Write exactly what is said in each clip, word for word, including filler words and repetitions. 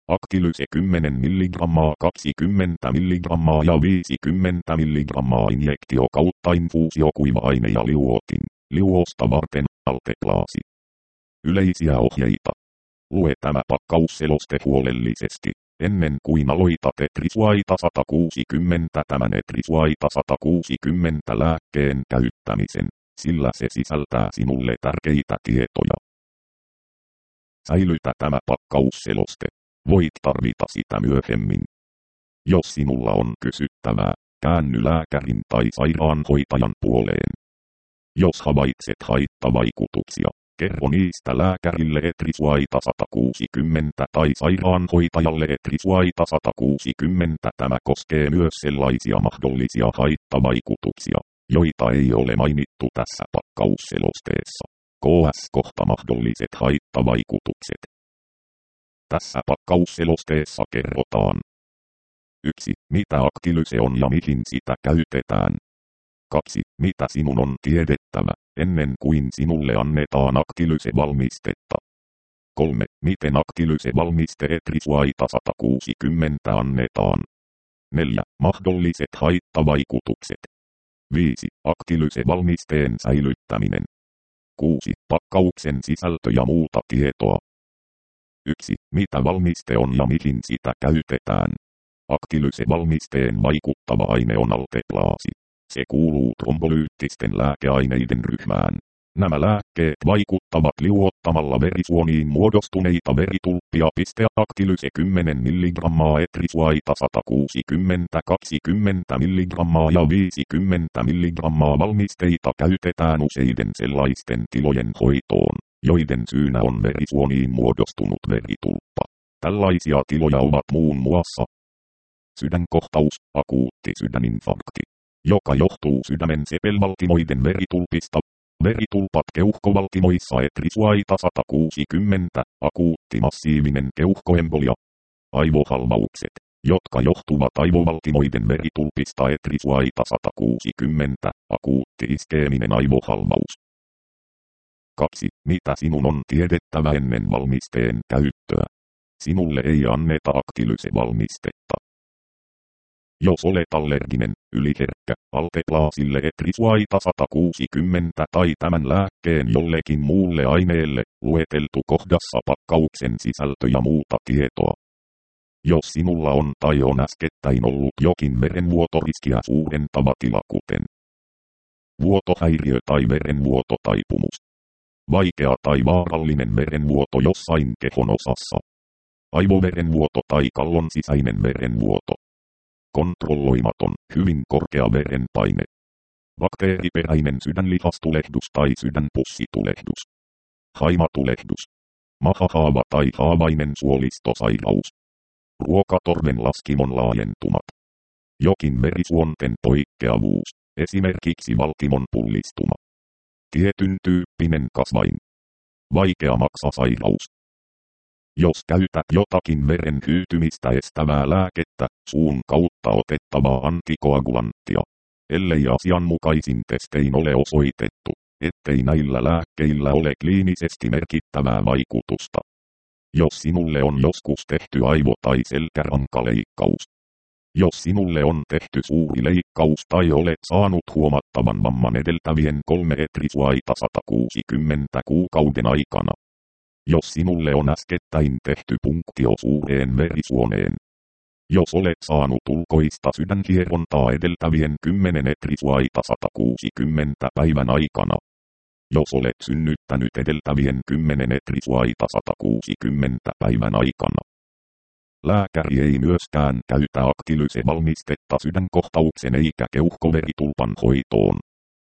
Aktilyse kymmenen milligrammaa, kaksikymmentä milligrammaa ja viisikymmentä milligrammaa injektio kautta infuusio kuiva-aine ja liuotin. Liuosta varten alteplaasi. Yleisiä ohjeita. Lue tämä pakkausseloste huolellisesti. Ennen kuin aloitat Etrisuaita sata kuusikymmentä tämän Etrisuaita sata kuusikymmentä lääkkeen käyttämisen, sillä se sisältää sinulle tärkeitä tietoja. Säilytä tämä pakkausseloste. Voit tarvita sitä myöhemmin. Jos sinulla on kysyttävää, käänny lääkärin tai sairaanhoitajan puoleen. Jos havaitset haittavaikutuksia, kerro niistä lääkärille Etrisuaita sata kuusikymmentä tai sairaanhoitajalle Etrisuaita sata kuusikymmentä. Tämä koskee myös sellaisia mahdollisia haittavaikutuksia, joita ei ole mainittu tässä pakkausselosteessa. K S kohta mahdolliset haittavaikutukset. Tässä pakkausselosteessa kerrotaan. yksi. Mitä Aktilyse on ja mihin sitä käytetään. kaksi. Mitä sinun on tiedettävä, ennen kuin sinulle annetaan Aktilyse-valmistetta. kolme. Miten Aktilyse-valmiste Etrisuaita sata kuusikymmentä annetaan. neljä. Mahdolliset haittavaikutukset. viisi. Aktilyse-valmisteen säilyttäminen. kuusi. Pakkauksen sisältö ja muuta tietoa. yksi. Mitä valmiste on ja mihin sitä käytetään. Aktilyse-valmisteen vaikuttava aine on alteplaasi. Se kuuluu trombolyyttisten lääkeaineiden ryhmään. Nämä lääkkeet vaikuttavat liuottamalla verisuoniin muodostuneita veritulppia. Aktilyse kymmenen milligrammaa, Etrisuaita sata kuusikymmentä, kaksikymmentä milligrammaa ja viisikymmentä milligrammaa valmisteita käytetään useiden sellaisten tilojen hoitoon, joiden syynä on verisuoniin muodostunut veritulppa. Tällaisia tiloja ovat muun muassa sydänkohtaus, akuutti sydäninfarkti, joka johtuu sydämen sepelvaltimoiden veritulpista. Veritulpat keuhkovaltimoissa Etrisuaita sata kuusikymmentä, akuutti massiivinen keuhkoembolia. Aivohalvaukset, jotka johtuvat aivovaltimoiden veritulpista Etrisuaita sata kuusikymmentä, akuutti iskeeminen aivohalvaus. kaksi. Mitä sinun on tiedettävä ennen valmisteen käyttöä? Sinulle ei anneta Aktilyse-valmistetta. Jos olet allerginen, yliherkkä, alteplaasille Etrisuaita sata kuusikymmentä tai tämän lääkkeen jollekin muulle aineelle, lueteltu kohdassa pakkauksen sisältö ja muuta tietoa. Jos sinulla on tai on äskettäin ollut jokin verenvuotoriskiä suurentava tila kuten vuotohäiriö tai verenvuototaipumus, vaikea tai vaarallinen verenvuoto jossain kehon osassa, aivoverenvuoto tai kallon sisäinen verenvuoto, kontrolloimaton, hyvin korkea verenpaine, bakteeriperäinen sydänlihastulehdus tai sydänpussitulehdus, haimatulehdus, mahahaava tai haavainen suolistosairaus, ruokatorven laskimon laajentumat, jokin verisuonten poikkeavuus, esimerkiksi valtimon pullistuma, tietyn tyyppinen kasvain, vaikea maksasairaus. Jos käytät jotakin veren hyytymistä estävää lääkettä, suun kautta otettavaa antikoagulanttia, ellei asianmukaisin testein ole osoitettu, ettei näillä lääkkeillä ole kliinisesti merkittävää vaikutusta. Jos sinulle on joskus tehty aivo- tai selkärankaleikkaus. Jos sinulle on tehty suuri leikkaus tai olet saanut huomattavan vamman edeltävien kolme Etrisuaita sata kuusikymmentä kuukauden aikana. Jos sinulle on äskettäin tehty punktio suureen verisuoneen. Jos olet saanut ulkoista sydänhierontaa edeltävien kymmenen Etrisuaita sata kuusikymmentä päivän aikana. Jos olet synnyttänyt edeltävien kymmenen Etrisuaita sata kuusikymmentä päivän aikana. Lääkäri ei myöskään käytä Aktilyse-valmistetta sydänkohtauksen eikä keuhkoveritulpan hoitoon.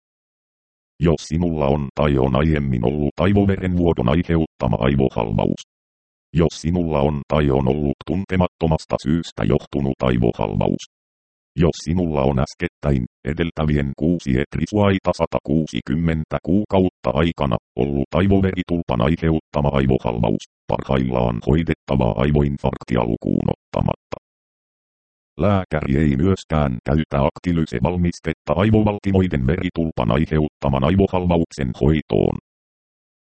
Jos sinulla on tai on aiemmin ollut aivoverenvuodon aiheuttama aivohalvaus. Jos sinulla on tai on ollut tuntemattomasta syystä johtunut aivohalvaus. Jos sinulla on äskettäin, edeltävien kuusi Etrisuaita sata kuusikymmentä kuukautta aikana, ollut aivoveritulpan aiheuttama aivohalvaus, parhaillaan hoidettavaa aivoinfarktia lukuun ottamatta. Lääkäri ei myöskään käytä Aktilyse-valmistetta aivovaltimoiden veritulpan aiheuttaman aivohalvauksen hoitoon.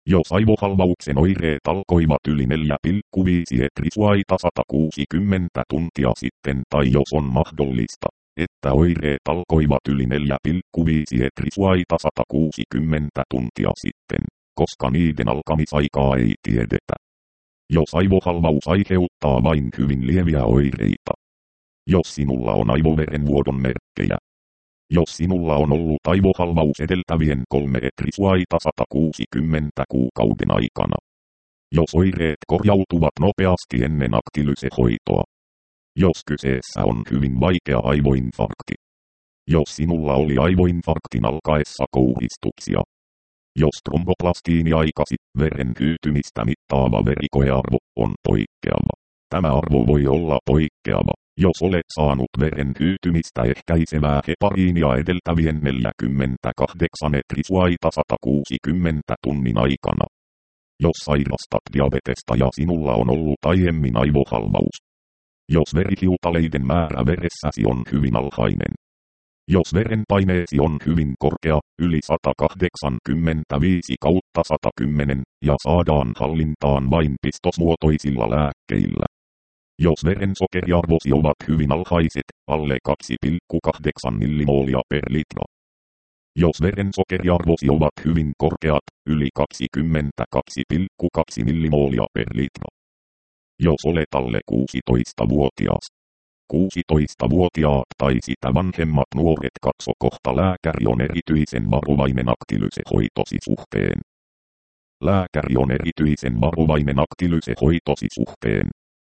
Jos aivohalvauksen oireet alkoivat yli neljä pilkku viisi etrisuaita sata kuusikymmentä tuntia sitten tai jos on mahdollista, että oireet alkoivat yli neljä pilkku viisi etrisuaita sata kuusikymmentä tuntia sitten, koska niiden alkamisaikaa ei tiedetä. Jos aivohalvaus aiheuttaa vain hyvin lieviä oireita. Jos sinulla on aivoverenvuodon merkkejä. Jos sinulla on ollut aivohalvaus edeltävien kolme etrisuaita sata kuusikymmentä kuukauden aikana. Jos oireet korjautuvat nopeasti ennen aktilysehoitoa. Jos kyseessä on hyvin vaikea aivoinfarkti. Jos sinulla oli aivoinfarktin alkaessa kouhistuksia. Jos tromboplastiiniaikasi veren hyytymistä mittaava verikoearvo on poikkeava. Tämä arvo voi olla poikkeava, jos olet saanut veren hyytymistä ehkäisevää hepariinia edeltävien neljäkymmentäkahdeksan etrisuaita sata kuusikymmentä tunnin aikana. Jos sairastat diabetesta ja sinulla on ollut aiemmin aivohalvaus. Jos verihiutaleiden määrä veressäsi on hyvin alhainen. Jos verenpaineesi on hyvin korkea, yli sata kahdeksankymmentäviisi kautta sata kymmenen, ja saadaan hallintaan vain pistosmuotoisilla lääkkeillä. Jos verensokeriarvosi ovat hyvin alhaiset, alle kaksi pilkku kahdeksan millimoolia per litra. Jos verensokeriarvosi ovat hyvin korkeat, yli kaksikymmentäkaksi pilkku kaksi millimoolia per litra. Jos olet alle kuusitoistavuotias. kuusitoistavuotiaat tai sitä vanhemmat nuoret katso kohta lääkäri on erityisen varovainen aktilysehoitosi suhteen. Lääkäri on erityisen varovainen aktilysehoitosi suhteen.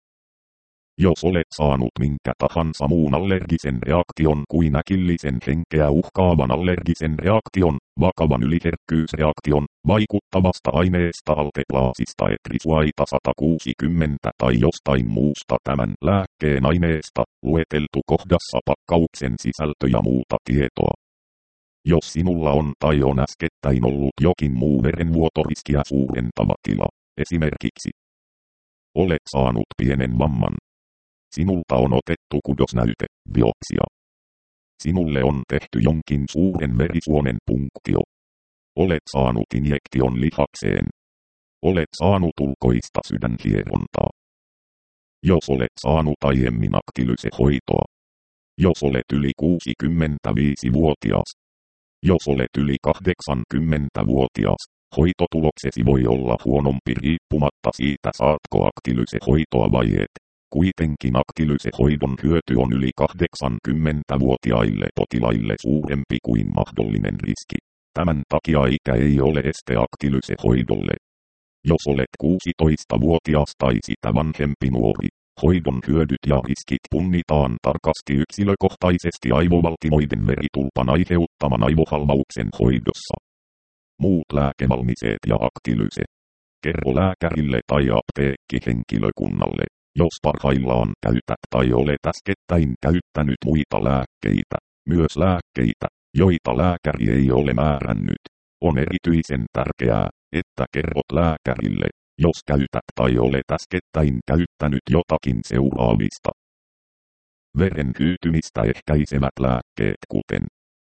Jos olet saanut minkä tahansa muun allergisen reaktion kuin äkillisen henkeä uhkaavan allergisen reaktion, vakavan yliherkkyysreaktion, vaikuttavasta aineesta alteplaasista etrisuaita sata kuusikymmentä tai jostain muusta tämän lääkkeen aineesta, lueteltu kohdassa pakkauksen sisältö ja muuta tietoa. Jos sinulla on tai on äskettäin ollut jokin muu verenvuotoriskiä suurentava tila, esimerkiksi olet saanut pienen vamman. Sinulta on otettu kudosnäyte, biopsia. Sinulle on tehty jonkin suuren verisuonen punktio. Olet saanut injektion lihakseen. Olet saanut ulkoista sydänhierontaa. Jos olet saanut aiemmin aktilysehoitoa. Jos olet yli kuusikymmentäviisivuotias. Jos olet yli kahdeksankymmentävuotias, hoitotuloksesi voi olla huonompi riippumatta siitä saatko aktilysehoitoa vai et. Kuitenkin aktilysehoidon hyöty on yli kahdeksankymmentävuotiaille potilaille suurempi kuin mahdollinen riski. Tämän takia ikä ei ole este aktilysehoidolle. Jos olet kuusitoistavuotias tai sitä vanhempi nuori, hoidon hyödyt ja riskit punnitaan tarkasti yksilökohtaisesti aivovaltimoiden veritulpan aiheuttaman aivohalvauksen hoidossa. Muut lääkevalmisteet ja aktilyse. Kerro lääkärille tai apteekkihenkilökunnalle. Jos parhaillaan käytät tai olet äskettäin käyttänyt muita lääkkeitä, myös lääkkeitä, joita lääkäri ei ole määrännyt, on erityisen tärkeää, että kerrot lääkärille, jos käytät tai olet äskettäin käyttänyt jotakin seuraavista. Veren hyytymistä ehkäisevät lääkkeet kuten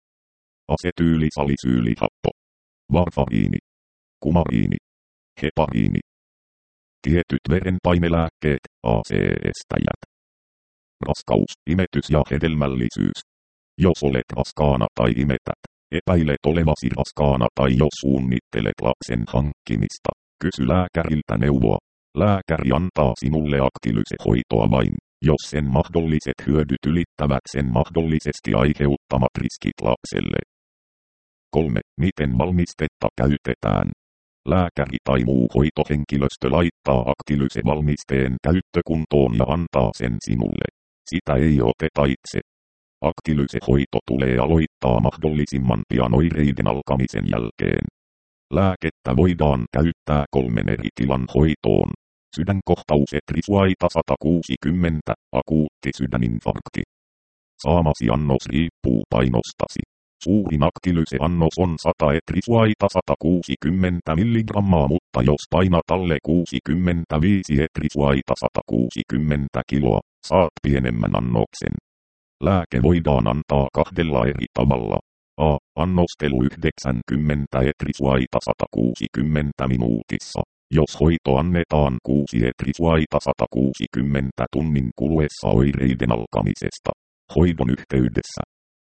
asetyylisalisyylihappo, varfariini, kumariini, hepariini. Tietyt verenpainelääkkeet, A C-estäjät. Raskaus, imetys ja hedelmällisyys. Jos olet raskaana tai imetät, epäilet olevasi raskaana tai jos suunnittelet lapsen hankkimista, kysy lääkäriltä neuvoa. Lääkäri antaa sinulle aktilysehoitoa vain, jos sen mahdolliset hyödyt ylittävät sen mahdollisesti aiheuttamat riskit lapselle. kolme. Miten valmistetta käytetään? Lääkäri tai muu hoitohenkilöstö laittaa aktilysevalmisteen käyttökuntoon ja antaa sen sinulle. Sitä ei oteta itse. Aktilysehoito tulee aloittaa mahdollisimman pian oireiden alkamisen jälkeen. Lääkettä voidaan käyttää kolmen eri tilan hoitoon. Sydänkohtaus etrisuaita sata kuusikymmentä, akuutti sydäninfarkti. Saamasi annos riippuu painostasi. Suurin aktilyseannos on sata etrisuaita sata kuusikymmentä milligrammaa, mutta jos painat alle kuusikymmentäviisi etrisuaita sata kuusikymmentä kiloa, saat pienemmän annoksen. Lääke voidaan antaa kahdella eri tavalla. A. Annostelu yhdeksänkymmentä etrisuaita sata kuusikymmentä minuutissa. Jos hoito annetaan kuusi etrisuaita sata kuusikymmentä tunnin kuluessa oireiden alkamisesta. Hoidon yhteydessä.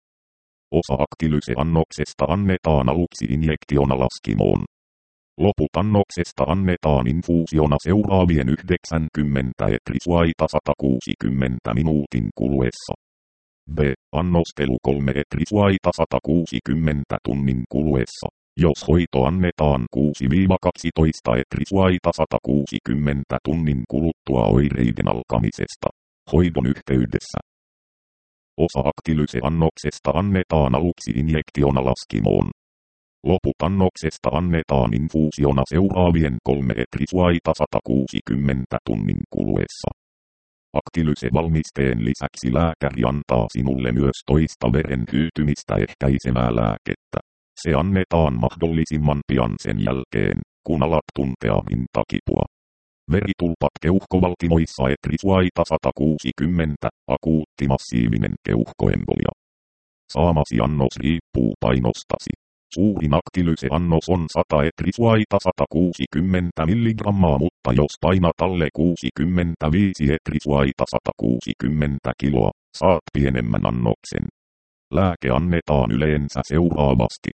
Osa Actilyse-annoksesta annetaan aluksi injektiona laskimoon. Loput annoksesta annetaan infuusiona seuraavien yhdeksänkymmentä etrisuaita sata kuusikymmentä minuutin kuluessa. B. Annostelu kolme etrisuaita sata kuusikymmentä tunnin kuluessa. Jos hoito annetaan kuusi kaksitoista etrisuaita sata kuusikymmentä tunnin kuluttua oireiden alkamisesta. Hoidon yhteydessä. Osa Actilyse-annoksesta annetaan aluksi injektiona laskimoon. Loput annoksesta annetaan infuusiona seuraavien kolme etrisuaita sata kuusikymmentä tunnin kuluessa. Actilyse-valmisteen lisäksi lääkäri antaa sinulle myös toista veren hyytymistä ehkäisevää lääkettä. Se annetaan mahdollisimman pian sen jälkeen, kun alat tuntea rintakipua. Veritulpat keuhkovaltimoissa etrisuaita sata kuusikymmentä, akuutti massiivinen keuhkoembolia. Saamasi annos riippuu painostasi. Suurin Actilyse-annos on sata etrisuaita sata kuusikymmentä milligrammaa, mutta jos painat alle kuusikymmentäviisi etrisuaita sata kuusikymmentä kiloa, saat pienemmän annoksen. Lääke annetaan yleensä seuraavasti.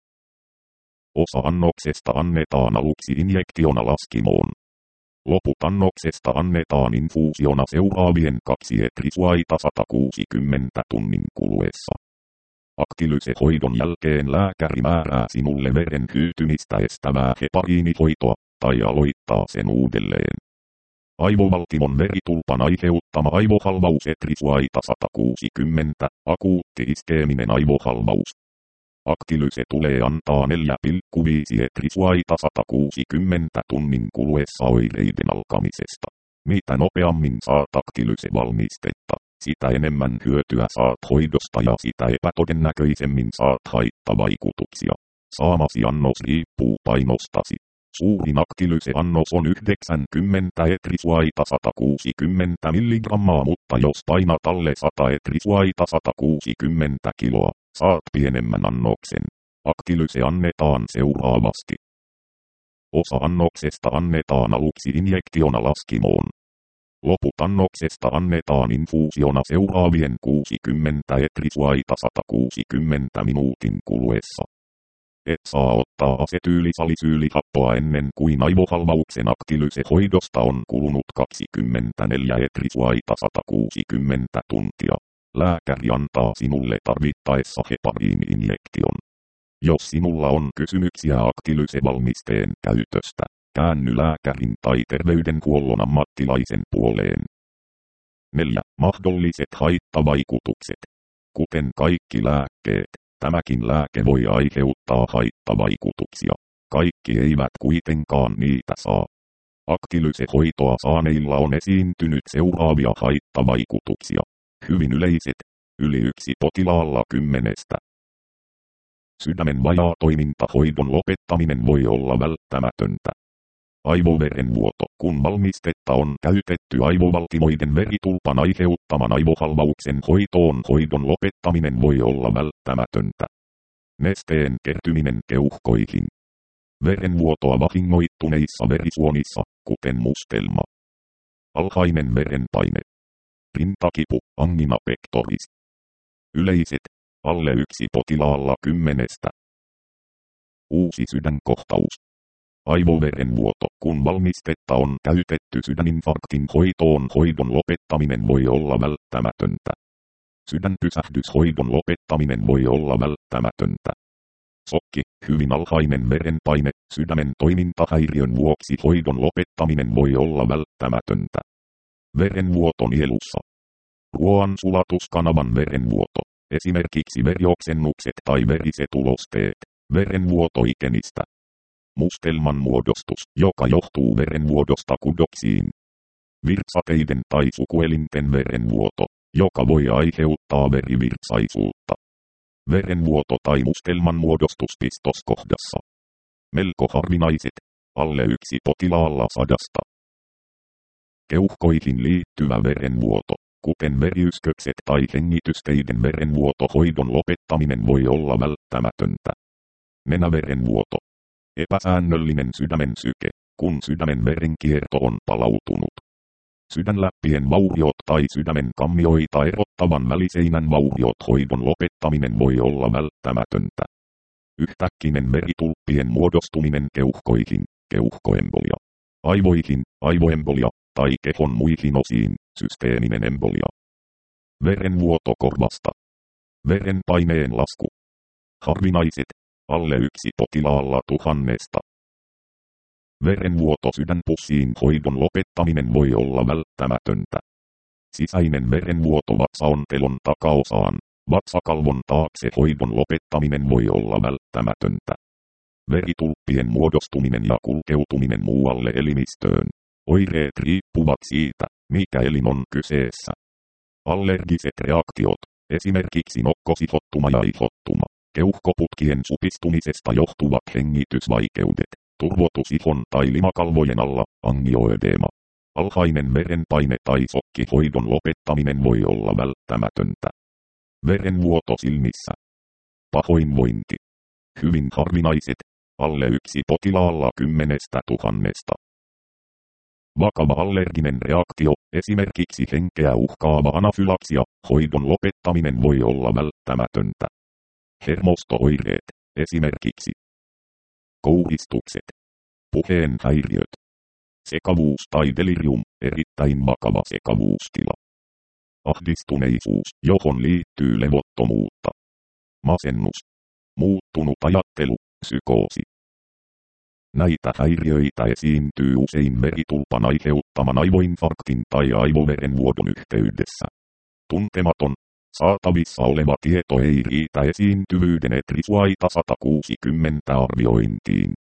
Osa annoksesta annetaan aluksi injektiona laskimoon. Loput annoksesta annetaan infuusiona seuraavien kaksi etrisuaita sata kuusikymmentä tunnin kuluessa. Actilyse-hoidon jälkeen lääkäri määrää sinulle veren hyytymistä estävää hepariinihoitoa, tai aloittaa sen uudelleen. Aivovaltimon veritulpan aiheuttama aivohalvaus etrisuaita sata kuusikymmentä, akuutti iskeeminen aivohalvaus. Actilyse tulee antaa neljä pilkku viisi etrisuaita sata kuusikymmentä tunnin kuluessa oireiden alkamisesta. Mitä nopeammin saat Actilyse-valmistetta, sitä enemmän hyötyä saat hoidosta ja sitä epätodennäköisemmin saat haittavaikutuksia. Saamasi annos riippuu painostasi. Suurin Actilyse-annos on yhdeksänkymmentä etrisuaita sata kuusikymmentä milligrammaa, mutta jos painat alle sata etrisuaita sata kuusikymmentä kiloa, saat pienemmän annoksen. Actilyse annetaan seuraavasti. Osa annoksesta annetaan aluksi injektiona laskimoon. Loput annoksesta annetaan infuusiona seuraavien kuusikymmentä etrisuaita sata kuusikymmentä minuutin kuluessa. Et saa ottaa asetyylisalisyylihappoa ennen kuin aivohalvauksen Actilyse-hoidosta on kulunut kaksikymmentäneljä etrisuaita sata kuusikymmentä tuntia. Lääkäri antaa sinulle tarvittaessa hepariini-injektion. Jos sinulla on kysymyksiä Actilyse-valmisteen käytöstä, käänny lääkärin tai terveydenhuollon ammattilaisen puoleen. neljä. Mahdolliset haittavaikutukset. Kuten kaikki lääkkeet, tämäkin lääke voi aiheuttaa haittavaikutuksia. Kaikki eivät kuitenkaan niitä saa. Actilyse-hoitoa saaneilla on esiintynyt seuraavia haittavaikutuksia. Hyvin yleiset, yli yksi potilaalla kymmenestä. Sydämen vajaa toiminta. Hoidon lopettaminen voi olla välttämätöntä. Aivoverenvuoto. Kun valmistetta on käytetty aivovaltimoiden veritulpan aiheuttaman aivohalvauksen hoitoon, hoidon lopettaminen voi olla välttämätöntä. Nesteen kertyminen keuhkoihin. Verenvuotoa vahingoittuneissa verisuonissa, kuten mustelma. Alhainen verenpaine. Rintakipu, angina pectoris. Yleiset, alle yksi potilaalla kymmenestä. Uusi sydänkohtaus. Aivoverenvuoto. Kun valmistetta on käytetty sydäninfarktin hoitoon, hoidon lopettaminen voi olla välttämätöntä. Sydänpysähdyshoidon lopettaminen voi olla välttämätöntä. Sokki, hyvin alhainen verenpaine, sydämen toimintahäiriön vuoksi hoidon lopettaminen voi olla välttämätöntä. Verenvuoto nielussa. Ruoansulatuskanavan verenvuoto, esimerkiksi verioksennukset tai veriset ulosteet, verenvuoto ikenistä. Mustelman muodostus, joka johtuu verenvuodosta kudoksiin. Virtsateiden tai sukuelinten verenvuoto, joka voi aiheuttaa verivirtsaisuutta. Verenvuoto tai mustelman muodostus pistoskohdassa. Melko harvinaiset, alle yksi potilaalla sadasta. Keuhkoihin liittyvä verenvuoto. kuten veriyskökset tai hengitysteiden verenvuotohoidon lopettaminen voi olla välttämätöntä. Nenäverenvuoto. Epäsäännöllinen sydämen syke, kun sydämen verenkierto on palautunut. Sydänläppien vauriot tai sydämen kammioita erottavan väliseinän vauriot hoidon lopettaminen voi olla välttämätöntä. Yhtäkkinen veritulppien muodostuminen keuhkoihin, keuhkoembolia. Aivoihin, aivoembolia, tai kehon muihin osiin, systeeminen embolia. Verenvuoto korvasta. Verenpaineen lasku. Harvinaiset, alle yksi potilaalla tuhannesta. Verenvuoto sydänpussiin hoidon lopettaminen voi olla välttämätöntä. Sisäinen verenvuoto vatsaontelon takaosaan, vatsakalvon taakse hoidon lopettaminen voi olla välttämätöntä. Veritulppien muodostuminen ja kulkeutuminen muualle elimistöön. Oireet riippuvat siitä, mikä elin on kyseessä. Allergiset reaktiot, esimerkiksi nokkosihottuma ja ihottuma, keuhkoputkien supistumisesta johtuvat hengitysvaikeudet, turvotus ihon tai limakalvojen alla, angioödeema. Alhainen verenpaine tai sokkihoidon lopettaminen voi olla välttämätöntä. Verenvuoto silmissä. Pahoinvointi. Hyvin harvinaiset, alle yksi potilaalla kymmenestä tuhannesta. Vakava allerginen reaktio, esimerkiksi henkeä uhkaava anafylaksia, hoidon lopettaminen voi olla välttämätöntä. Hermostooireet, esimerkiksi kouhistukset, puheen häiriöt, sekavuus tai delirium, erittäin vakava sekavuustila. Ahdistuneisuus, johon liittyy levottomuutta. Masennus, muuttunut ajattelu, psykoosi. Näitä häiriöitä esiintyy usein veritulpan aiheuttaman aivoinfarktin tai aivoverenvuodon yhteydessä. Tuntematon, saatavissa oleva tieto ei riitä esiintyvyyden etrisuaita sata kuusikymmentä arviointiin.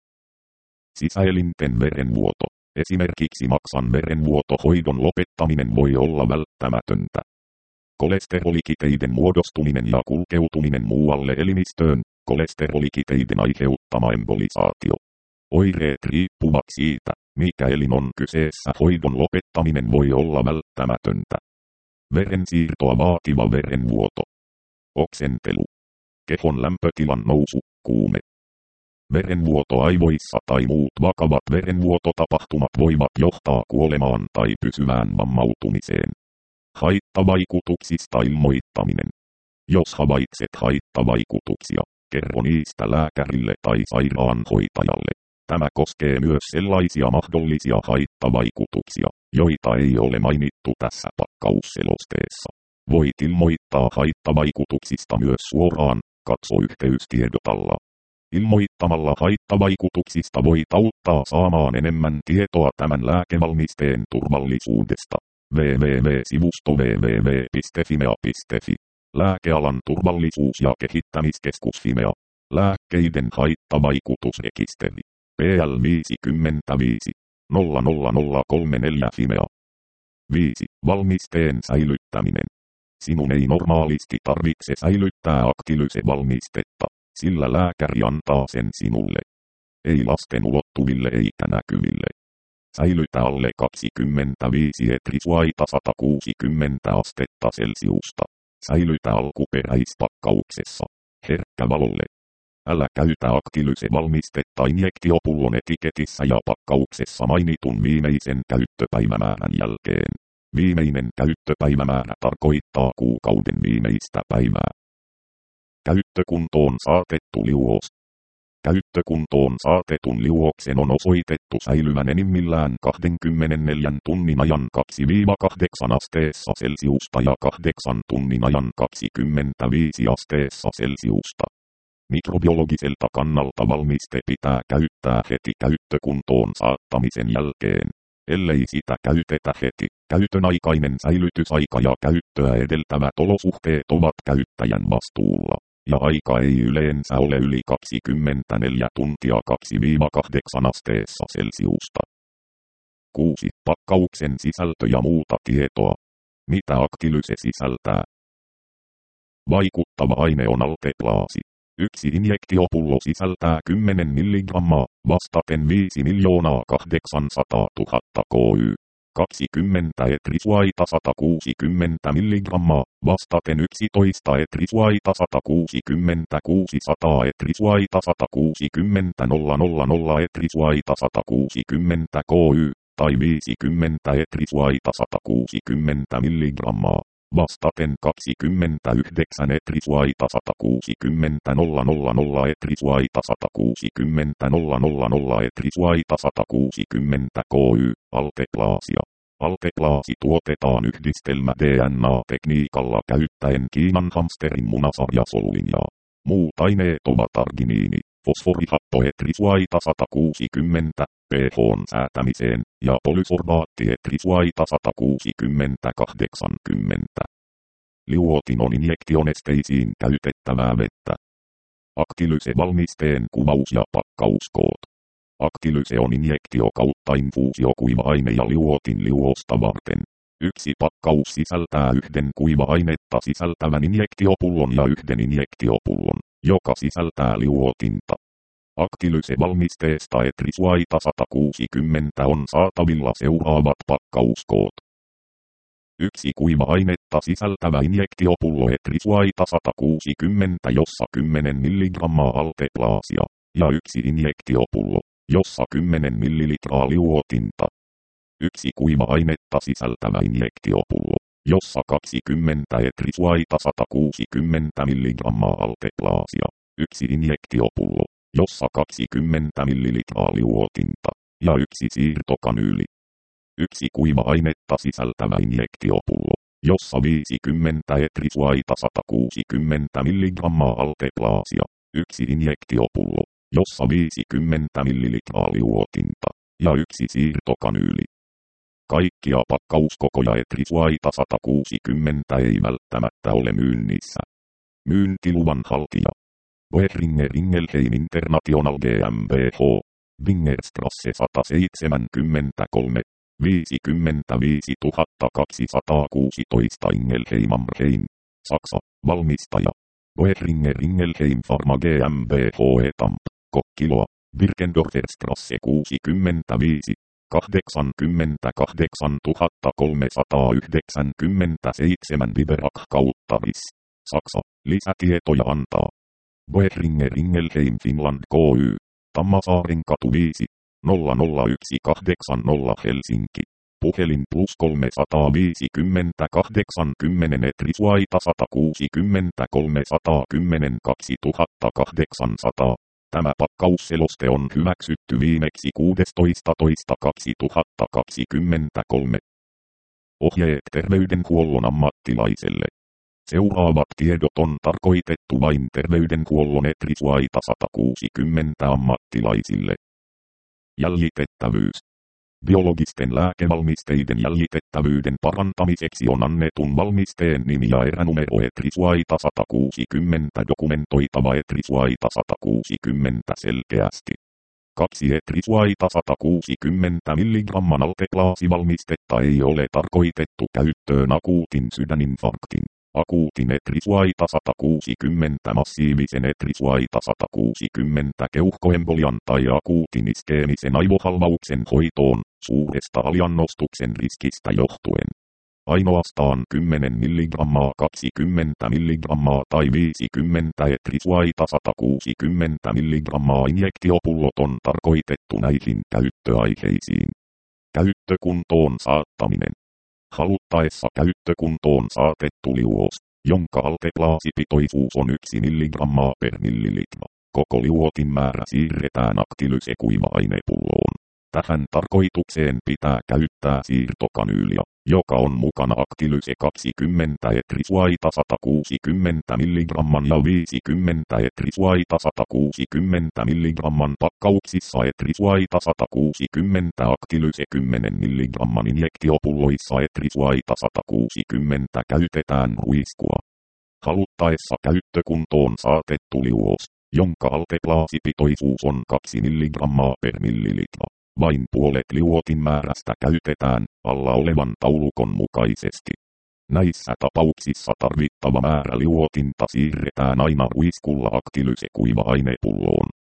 Sisäelinten verenvuoto, esimerkiksi maksan verenvuotohoidon lopettaminen voi olla välttämätöntä. Kolesterolikiteiden muodostuminen ja kulkeutuminen muualle elimistöön, kolesterolikiteiden aiheuttama embolisaatio. Oireet riippuvat siitä, mikä elin on kyseessä, hoidon lopettaminen voi olla välttämätöntä. Verensiirtoa vaativa verenvuoto. Oksentelu. Kehon lämpötilan nousu, kuume. Verenvuoto aivoissa tai muut vakavat verenvuototapahtumat voivat johtaa kuolemaan tai pysyvään vammautumiseen. Haittavaikutuksista ilmoittaminen. Jos havaitset haittavaikutuksia, kerro niistä lääkärille tai sairaanhoitajalle. Tämä koskee myös sellaisia mahdollisia haittavaikutuksia, joita ei ole mainittu tässä pakkausselosteessa. Voit ilmoittaa haittavaikutuksista myös suoraan, katso yhteystiedot alla. Ilmoittamalla haittavaikutuksista voit auttaa saamaan enemmän tietoa tämän lääkevalmisteen turvallisuudesta. double-u double-u double-u piste sivusto double-u double-u double-u piste fimea piste fi. Lääkealan turvallisuus- ja kehittämiskeskus Fimea. Lääkkeiden haittavaikutusrekisteri. P L viisikymmentäviisi nolla nolla nolla kolme neljä Fimea. viisi. Valmisteen säilyttäminen. Sinun ei normaalisti tarvitse säilyttää aktilysevalmistetta, sillä lääkäri antaa sen sinulle. Ei lasten ulottuville eikä näkyville. Säilytä alle kaksikymmentäviisi etrisuaita sata kuusikymmentä astetta Celsiusta. Säilytä alkuperäispakkauksessa. Herkkä valolle. Älä käytä aktilysevalmistetta injektiopullon etiketissä ja pakkauksessa mainitun viimeisen käyttöpäivämäärän jälkeen. Viimeinen käyttöpäivämäärä tarkoittaa kuukauden viimeistä päivää. Käyttökuntoon saatettu liuos. Käyttökuntoon saatetun liuoksen on osoitettu säilyvän enimmillään kaksikymmentäneljä tunnin ajan kaksi kahdeksan asteessa Celsiusta ja kahdeksan tunnin ajan kaksikymmentäviisi asteessa Celsiusta. Mikrobiologiselta kannalta valmiste pitää käyttää heti käyttökuntoon saattamisen jälkeen. Ellei sitä käytetä heti, käytön aikainen säilytysaika ja käyttöä edeltävät olosuhteet ovat käyttäjän vastuulla, ja aika ei yleensä ole yli kaksikymmentäneljä tuntia kaksi kahdeksan asteessa Celsiusta. kuusi. Pakkauksen sisältö ja muuta tietoa. Mitä aktilyse sisältää? Vaikuttava aine on alteplaasi. Yksi injektiopullo sisältää kymmenen milligrammaa, vastaten viisi miljoonaa kahdeksansataa tuhatta Ky. kaksikymmentä etrisuaita sata kuusikymmentä milligrammaa, vastaten yksitoista etrisuaita sata kuusikymmentä kuusisataa etrisuaita sata kuusikymmentä nolla nolla nolla etrisuaita sata kuusikymmentä ky, tai viisikymmentä etrisuaita sata kuusikymmentä milligrammaa. Vastaten kaksikymmentäyhdeksän etrisuaita sata kuusikymmentä nolla nolla nolla etrisuaita sata kuusikymmentä nolla nolla nolla etrisuaita sata kuusikymmentä ky, alteplaasia. Alteplaasi tuotetaan yhdistelmä D N A-tekniikalla käyttäen Kiinan hamsterin munasarjasolun ja muut aineet ovat arginiini, fosforihappoetrisuaita sata kuusikymmentä, pH:n säätämiseen, ja polysorbaattietrissuaita sata kuusikymmentä kahdeksankymmentä. Liuotin on injektionesteisiin käytettävää vettä. Aktilyse-valmisteen kuvaus ja pakkauskoot. Aktilyse on injektio kautta infuusiokuiva-aine ja liuotin liuosta varten. Yksi pakkaus sisältää yhden kuiva-ainetta sisältävän injektiopullon ja yhden injektiopullon, joka sisältää liuotinta. Aktilyse-valmisteesta etrisuaita sata kuusikymmentä on saatavilla seuraavat pakkauskoot. Yksi kuiva-ainetta sisältävä injektiopullo etrisuaita sata kuusikymmentä, jossa kymmenen milligrammaa alteplaasia, ja yksi injektiopullo, jossa kymmenen millilitraa liuotinta. Yksi kuiva-ainetta sisältävä injektiopullo, jossa kaksikymmentä etrisuaita sata kuusikymmentä milligrammaa alteplaasia, yksi injektiopullo, jossa kaksikymmentä millilitraa liuotinta, ja yksi siirtokanyyli. Yksi kuiva-ainetta sisältävä injektiopullo, jossa viisikymmentä etrisuaita sata kuusikymmentä milligrammaa alteplaasia, yksi injektiopullo, jossa viisikymmentä millilitraa liuotinta, ja yksi siirtokanyyli. Kaikkia pakkauskokoja etrisuaita sata kuusikymmentä ei välttämättä ole myynnissä. Myyntiluvan haltija. Boehringer Ingelheim International GmbH, Wingerstrasse sata seitsemänkymmentäkolme, viisikymmentäviisituhattakaksisataakuusitoista Ingelheim am Rhein, Saksa, valmistaja. Boehringer Ingelheim Pharma GmbH etamp, Kokkiloa, Birkendorferstrasse kuusikymmentäviisi, kahdeksankymmentäkahdeksantuhattakolmesataayhdeksänkymmentäseitsemän Biberach kautta Ris, Saksa, lisätietoja antaa. Boehringer Ingelheim Finland Ky, Tammasaaren katu viisi, nolla nolla yksi kahdeksan nolla Helsinki. Puhelin plus kolmesataaviisikymmentä kahdeksankymmentä etrisuaita sata kuusikymmentä kolmesataakymmentä kaksituhattakahdeksansataa. Tämä pakkausseloste on hyväksytty viimeksi kuudestoista toista kaksituhattakaksikymmentäkolme. Ohjeet terveydenhuollon ammattilaiselle. Seuraavat tiedot on tarkoitettu vain terveydenhuollon etrisuaita sata kuusikymmentä ammattilaisille. Jäljitettävyys. Biologisten lääkevalmisteiden jäljitettävyyden parantamiseksi on annetun valmisteen nimi ja eränumero etrisuaita sata kuusikymmentä dokumentoitava etrisuaita sata kuusikymmentä selkeästi. Kaksi etrisuaita sata kuusikymmentä milligramman alteplaasivalmistetta ei ole tarkoitettu käyttöön akuutin sydäninfarktin, akuutin etrisuaita sata kuusikymmentä massiivisen etrisuaita sata kuusikymmentä keuhkoembolian tai akuutin iskeemisen aivohalvauksen hoitoon, suuresta aliannostuksen riskistä johtuen. Ainoastaan kymmenen milligrammaa, kaksikymmentä milligrammaa tai viisikymmentä etrisuaita sata kuusikymmentä milligrammaa injektiopullot on tarkoitettu näihin käyttöaiheisiin. Käyttökuntoon saattaminen. Haluttaessa käyttökuntoon saatettu liuos, jonka alteplaasipitoisuus on yksi milligrammaa per millilitra. Koko liuotin määrä siirretään aktilyse-kuiva-ainepulloon. Tähän tarkoitukseen pitää käyttää siirtokanyylia, joka on mukana aktilyse kaksikymmentä etrisuaita sata kuusikymmentä milligramman ja viisikymmentä etrisuaita sata kuusikymmentä milligramman pakkauksissa etrisuaita sata kuusikymmentä aktilyse kymmenen milligramman injektiopulloissa etrisuaita sata kuusikymmentä käytetään ruiskua. Haluttaessa käyttökuntoon saatettu liuos, jonka alteplaasipitoisuus on kaksi milligrammaa per millilitra. Vain puolet liuotin määrästä käytetään alla olevan taulukon mukaisesti. Näissä tapauksissa tarvittava määrä liuotinta siirretään aina ruiskulla aktilyse-kuiva-ainepulloon.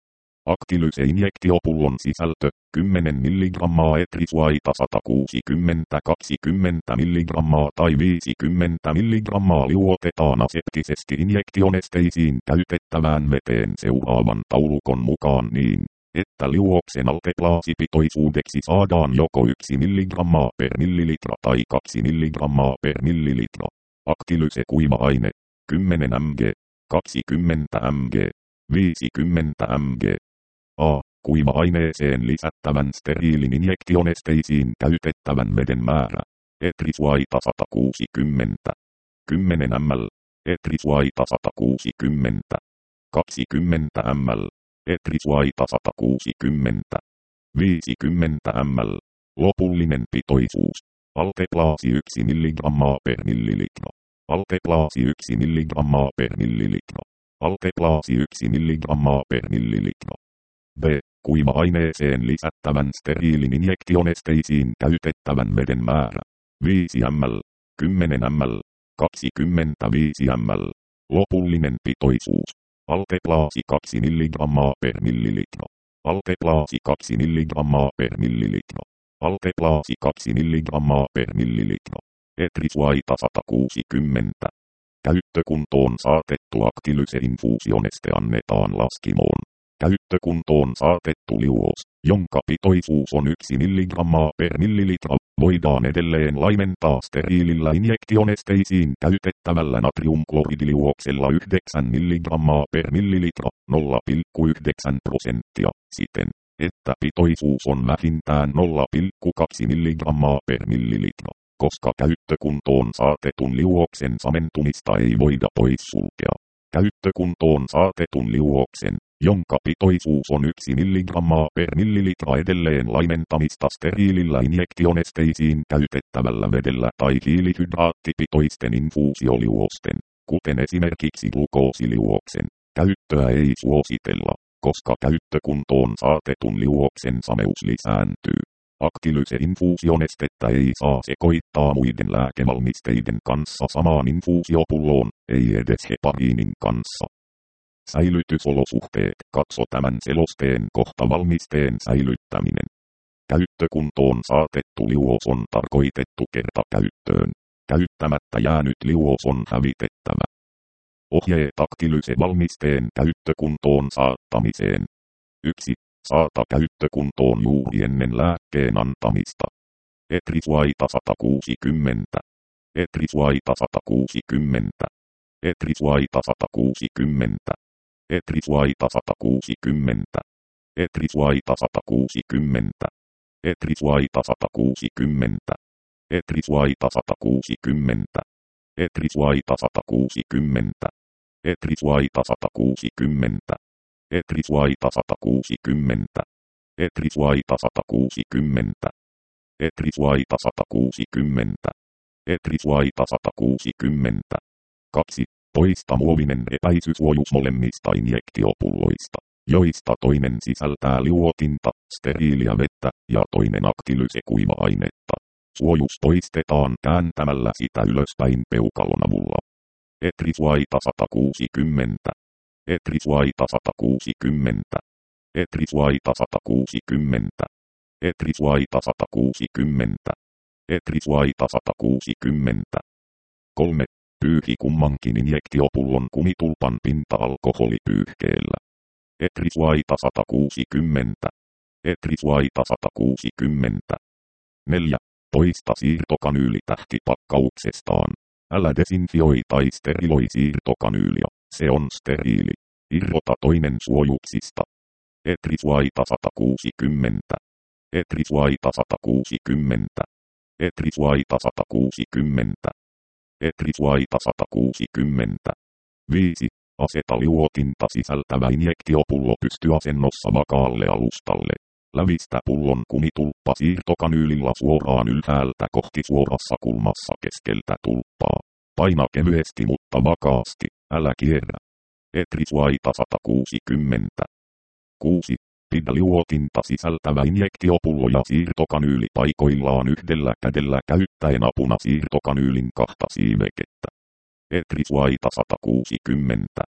Actilys-injektiopullon sisältö, kymmenen milligrammaa etrisuaita sata kuusikymmentä kaksikymmentä milligrammaa tai viisikymmentä milligrammaa liuotetaan aseptisesti injektionesteisiin käytettävään veteen seuraavan taulukon mukaan niin, että liuoksen alteplaasipitoisuudeksi saadaan joko yksi milligrammaa per millilitra tai kaksi milligrammaa per millilitra. Actilyse kuiva-aine, kymmenen milligrammaa, kaksikymmentä milligrammaa, viisikymmentä milligrammaa. A. Kuiva-aineeseen lisättävän steriilin injektionesteisiin käytettävän veden määrä. Etrisuaita sata kuusikymmentä. kymmenen milligrammaa. Etrisuaita sata kuusikymmentä. kaksikymmentä milligrammaa. Etrisuaita sata kuusikymmentä. viisikymmentä milligrammaa. Lopullinen pitoisuus. Alteplaasi yksi milligrammaa per millilitra. Alteplaasi yksi milligrammaa per millilitra. Alteplaasi yksi milligrammaa per millilitra. B. Kuiva-aineeseen lisättävän steriilin injektionesteisiin käytettävän veden määrä. viisi milligrammaa. kymmenen milligrammaa. kaksikymmentäviisi milligrammaa. Lopullinen pitoisuus. Alteplaasi kaksi milligrammaa per millilitra. Alteplaasi kaksi milligrammaa per millilitra. Alteplaasi kaksi milligrammaa per millilitra. Etrisuaita sata kuusikymmentä. Käyttökuntoon saatettu Actilyse-infuusioneste annetaan laskimoon. Käyttökuntoon saatettu liuos, jonka pitoisuus on yksi milligrammaa per millilitra, voidaan edelleen laimentaa steriilillä injektionesteisiin käytettävällä natriumkloridiliuoksella yhdeksän milligrammaa per millilitra, nolla pilkku yhdeksän prosenttia, siten, että pitoisuus on vähintään nolla pilkku kaksi milligrammaa per millilitra, koska käyttökuntoon saatetun liuoksen samentumista ei voida poissulkea. Käyttökuntoon saatetun liuoksen, jonka pitoisuus on yksi milligrammaa per millilitra edelleen laimentamista steriilillä injektionesteisiin käytettävällä vedellä tai hiilihydraattipitoisten infuusioliuosten, kuten esimerkiksi glukoosiliuoksen, käyttöä ei suositella, koska käyttökuntoon saatetun liuoksen sameus lisääntyy. Actilyse-infuusionestettä ei saa sekoittaa muiden lääkevalmisteiden kanssa samaan infuusiopulloon, ei edes hepariinin kanssa. Säilytysolosuhteet. Katso tämän selosteen kohta valmisteen säilyttäminen. Käyttökuntoon saatettu liuos on tarkoitettu kertakäyttöön. Käyttämättä jäänyt liuos on hävitettävä. Ohjeet Actilyse-valmisteen käyttökuntoon saattamiseen. yksi. Saata käyttökuntoon juuri ennen lääkkeen antamista. Etrisuaita sata kuusikymmentä. Etrisuaita sata kuusikymmentä. Etrisuaita sata kuusikymmentä. Etrisuaita sata kuusikymmentä. Etrisuaita sata kuusikymmentä. Etrisuaita sata kuusikymmentä. Etrisuaita sata kuusikymmentä. Etrisuaita sata kuusikymmentä. Etrisuaita sata kuusikymmentä. Etrisuaita sata kuusikymmentä. Etrisuaita sata kuusikymmentä. Etrisuaita sata kuusikymmentä. Etrisuaita sata kuusikymmentä. kaksi. Poista muovinen epäisysuojus molemmista injektiopulloista, joista toinen sisältää liuotinta, steriiliä vettä ja toinen Actilyse-kuiva-ainetta. Suojus poistetaan kääntämällä sitä ylöspäin peukalon avulla. Etrisuaita sata kuusikymmentä. Etrisuaita sata kuusikymmentä. Etrisuaita sata kuusikymmentä. Etrisuaita sata kuusikymmentä. Etrisuaita sata kuusikymmentä. kolme. Pyyhi kummankin injektiopullon kumitulpan pinta-alkoholipyyhkeellä. Etrisuaita sata kuusikymmentä. Etrisuaita sata kuusikymmentä. neljä. Poista siirtokanyyli tähtipakkauksestaan. Älä desinfioi tai steriloi siirtokanyylia, se on steriili. Irrota toinen suojuksista. Etrisuaita sata kuusikymmentä. Etrisuaita sata kuusikymmentä. Etrisuaita sata kuusikymmentä. Etrisuaita sata kuusikymmentä. viisi. Aseta liuotinta sisältävä injektiopullo pystyasennossa vakaalle alustalle. Lävistä pullon kumitulppa siirtokanyylillä suoraan ylhäältä kohti suorassa kulmassa keskeltä tulppaa. Paina kevyesti mutta vakaasti, älä kierrä. Etrisuaita sata kuusikymmentä. kuusi. Pidä liuotinta sisältävä injektiopullo ja siirtokanyyli paikoillaan yhdellä kädellä käyttäen apuna siirtokanyylin kahta siivekettä. Etrisuaita sata kuusikymmentä.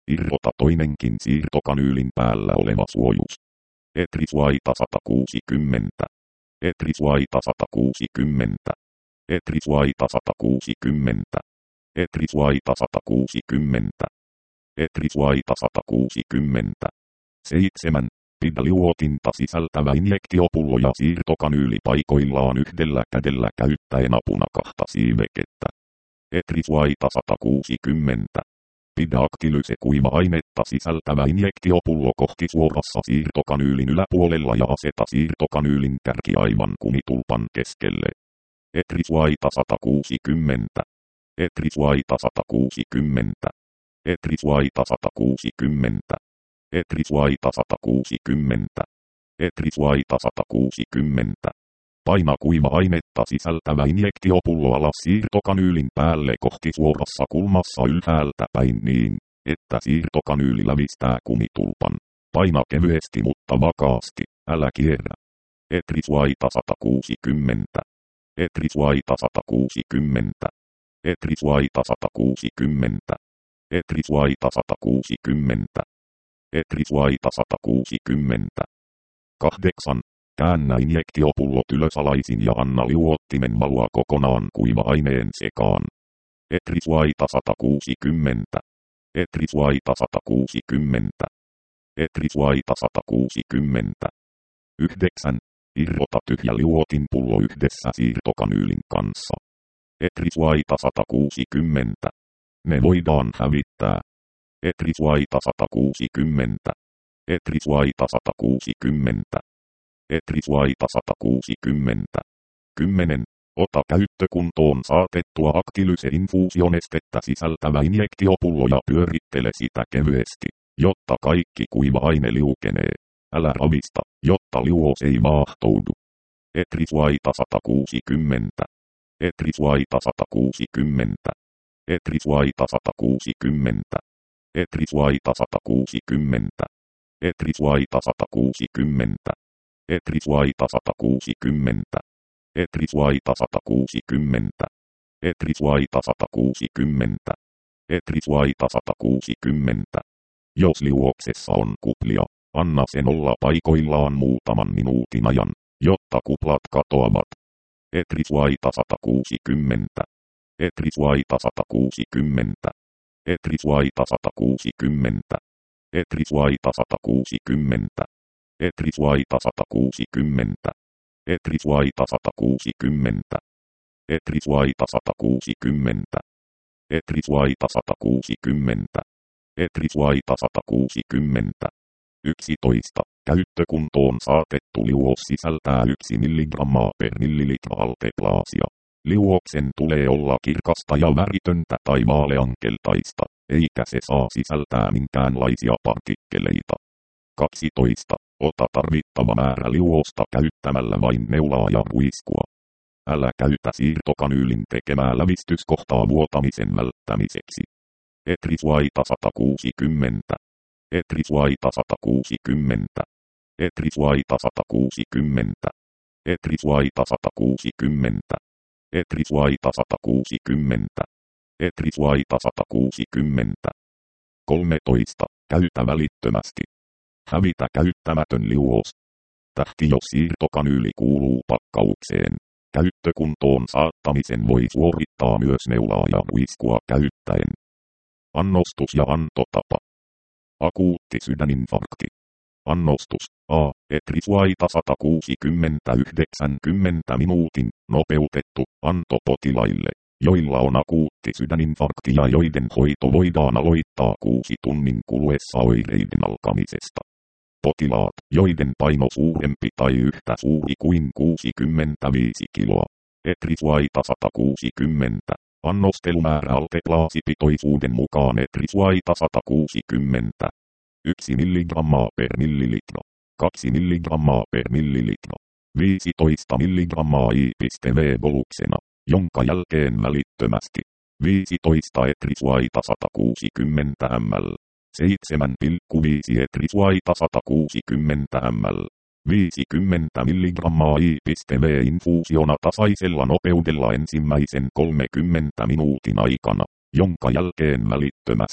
Irrota toinenkin siirtokanyylin päällä oleva suojus. Etrisuaita sata kuusikymmentä. Etrisuaita sata kuusikymmentä. Etrisuaita sata kuusikymmentä. Etrisuaita sata kuusikymmentä. Etrisuaita sata kuusikymmentä. seitsemän. Pidä liuotinta sisältävä injektiopullo ja siirtokanyyli paikoillaan yhdellä kädellä käyttäen apuna kahta siivekettä. Etrisuaita sata kuusikymmentä. Pidä Actiluse kuiva-ainetta sisältävä injektiopullo kohti suorassa siirtokanyylin yläpuolella ja aseta siirtokanyylin kärki aivan kumitulpan keskelle. Etrisuaita sata kuusikymmentä. Etrisuaita sata kuusikymmentä. Etrisuaita sata kuusikymmentä. Etrisuaita sata kuusikymmentä. Etrisuaita sata kuusikymmentä. Paina kuiva-ainetta sisältävä injektiopullo alas siirtokanyylin päälle kohti suorassa kulmassa ylhäältä päin niin, että siirtokanyyli lävistää kumitulpan. Paina kevyesti mutta vakaasti, älä kierrä. Etrisuaita sata kuusikymmentä. Etrisuaita sata kuusikymmentä. Etrisuaita sata kuusikymmentä. Etrisuaita sata kuusikymmentä. Etrisuaita sata kuusikymmentä. kahdeksan. Käännä injektiopullot ylösalaisin ja anna liuottimen valua kokonaan kuiva-aineen sekaan. Etrisuaita sata kuusikymmentä. Etrisuaita sata kuusikymmentä. Etrisuaita sata kuusikymmentä. yhdeksän. Irrota tyhjä liuotinpullo yhdessä siirtokanyylin kanssa. Etrisuaita sata kuusikymmentä. Ne voidaan hävittää. Etrisuaita sata kuusikymmentä. Etrisuaita sata kuusikymmentä. Etrisuaita sata kuusikymmentä. kymmenen. Ota käyttökuntoon saatettua Actiluse-infuusionestettä sisältävä injektiopullo ja pyörittele sitä kevyesti, jotta kaikki kuiva-aine liukenee. Älä ravista, jotta liuos ei vaahtoudu. Etrisuaita sata kuusikymmentä. Etrisuaita sata kuusikymmentä. Etrisuaita sata kuusikymmentä. Etrisuaita sata kuusikymmentä. Etrisuaita sata kuusikymmentä. Etrisuaita sata kuusikymmentä. Etrisuaita sata kuusikymmentä. Etrisuaita sata kuusikymmentä. Etrisuaita sata kuusikymmentä. Jos liuoksessa on kuplia, anna sen olla paikoillaan muutaman minuutin ajan, jotta kuplat katoavat. Etrisuaita sata kuusikymmentä. Etrisuaita sata kuusikymmentä. Etrisuaita sata kuusikymmentä. Etrisuaita sata kuusikymmentä. Etrisuaita sata kuusikymmentä. Etrisuaita sata kuusikymmentä. Etrisuaita sata kuusikymmentä. Etrisuaita sata kuusikymmentä. Etrisuaita sata kuusikymmentä. yksitoista. Käyttökuntoon saatettu liuos sisältää yksi milligrammaa per millilitra alteplaasia. Liuoksen tulee olla kirkasta ja väritöntä tai vaaleankeltaista, eikä se saa sisältää minkäänlaisia partikkeleita. kaksitoista. Ota tarvittava määrä liuosta käyttämällä vain neulaa ja ruiskua. Älä käytä siirtokanyylin tekemää lävistyskohtaa vuotamisen välttämiseksi. Etrisuaita sata kuusikymmentä. Etrisuaita sata kuusikymmentä. Etrisuaita sata kuusikymmentä. Etrisuaita sata kuusikymmentä. Etrisuaita sata kuusikymmentä. Etrisuaita sata kuusikymmentä. kolmetoista. Käytä välittömästi. Hävitä käyttämätön liuos. Tähti jos siirtokanyyli kuuluu pakkaukseen. Käyttökuntoon saattamisen voi suorittaa myös neulaa ja ruiskua käyttäen. Annostus ja antotapa. Akuutti sydäninfarkti. Annostus. A. Etrisuaita sata kuusikymmentä yhdeksänkymmentä minuutin, nopeutettu, anto potilaille, joilla on akuutti sydäninfarkti ja joiden hoito voidaan aloittaa kuusi tunnin kuluessa oireiden alkamisesta. Potilaat, joiden paino suurempi tai yhtä suuri kuin kuusikymmentäviisi kiloa. Etrisuaita sata kuusikymmentä. Annostelumäärä alteplaasipitoisuuden mukaan etrisuaita sata kuusikymmentä. yksi milligrammaa per millilitra. kaksi milligrammaa per millilitra. viisitoista milligrammaa I V boluksena, jonka jälkeen välittömästi. viisitoista etrisuaita sata kuusikymmentä millilitraa. seitsemän pilkku viisi etrisuaita sata kuusikymmentä millilitraa. viisikymmentä milligrammaa I V-infuusiona tasaisella nopeudella ensimmäisen kolmekymmentä minuutin aikana, jonka jälkeen välittömästi.